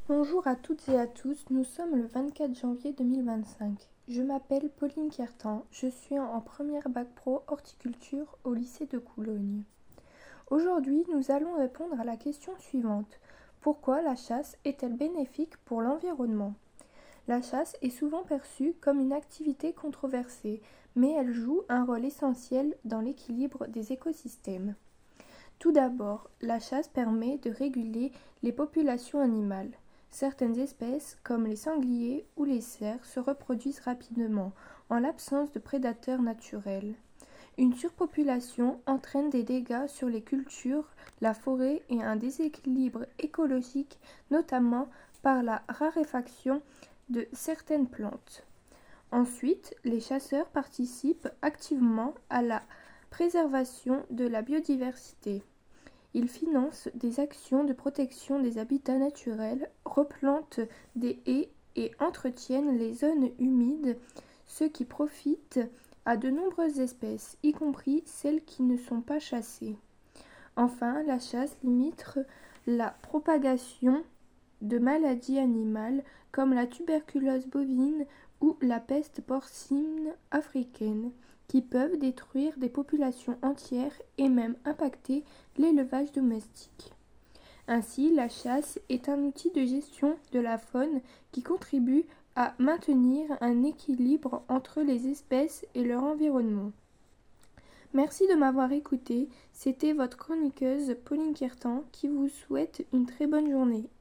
Bonjour à toutes et à tous, nous sommes le 24 janvier 2025. Je m'appelle Pauline Quertan, je suis en première bac pro horticulture au lycée de Coulogne. Aujourd'hui, nous allons répondre à la question suivante. Pourquoi la chasse est-elle bénéfique pour l'environnement ? La chasse est souvent perçue comme une activité controversée, mais elle joue un rôle essentiel dans l'équilibre des écosystèmes. Tout d'abord, la chasse permet de réguler les populations animales. Certaines espèces, comme les sangliers ou les cerfs, se reproduisent rapidement, en l'absence de prédateurs naturels. Une surpopulation entraîne des dégâts sur les cultures, la forêt et un déséquilibre écologique, notamment par la raréfaction de certaines plantes. Ensuite, les chasseurs participent activement à la préservation de la biodiversité. Ils financent des actions de protection des habitats naturels, replantent des haies et entretiennent les zones humides, ce qui profite à de nombreuses espèces, y compris celles qui ne sont pas chassées. Enfin, la chasse limite la propagation de maladies animales comme la tuberculose bovine ou la peste porcine africaine, qui peuvent détruire des populations entières et même impacter l'élevage domestique. Ainsi, la chasse est un outil de gestion de la faune qui contribue à maintenir un équilibre entre les espèces et leur environnement. Merci de m'avoir écouté, c'était votre chroniqueuse Pauline Quertan qui vous souhaite une très bonne journée.